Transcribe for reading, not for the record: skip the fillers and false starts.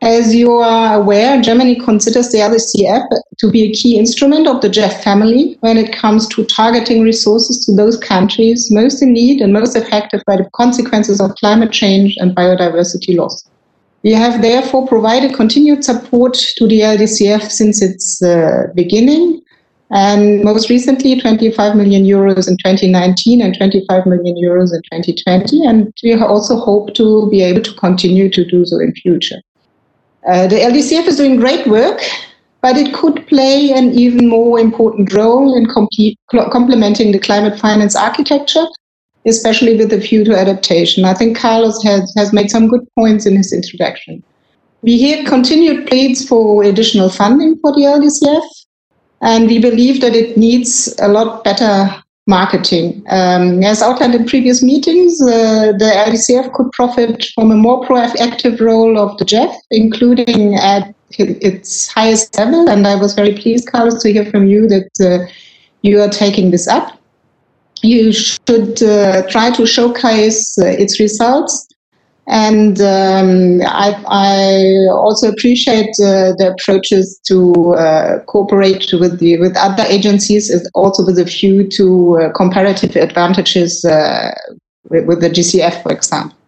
As you are aware, Germany considers the LDCF to be a key instrument of the GEF family when it comes to targeting resources to those countries most in need and most affected by the consequences of climate change and biodiversity loss. We have therefore provided continued support to the LDCF since its beginning, and most recently 25 million euros in 2019 and 25 million euros in 2020, and we also hope to be able to continue to do so in future. The LDCF is doing great work, but it could play an even more important role in complementing the climate finance architecture, especially with a view to adaptation. I think Carlos has made some good points in his introduction. We hear continued pleas for additional funding for the LDCF, and we believe that it needs a lot better marketing. As outlined in previous meetings, the LDCF could profit from a more proactive role of the GEF, including at its highest level. And I was very pleased, Carlos, to hear from you that you are taking this up. You should try to showcase its results. And I also appreciate the approaches to cooperate with other agencies, also with a view to comparative advantages with the GCF, for example.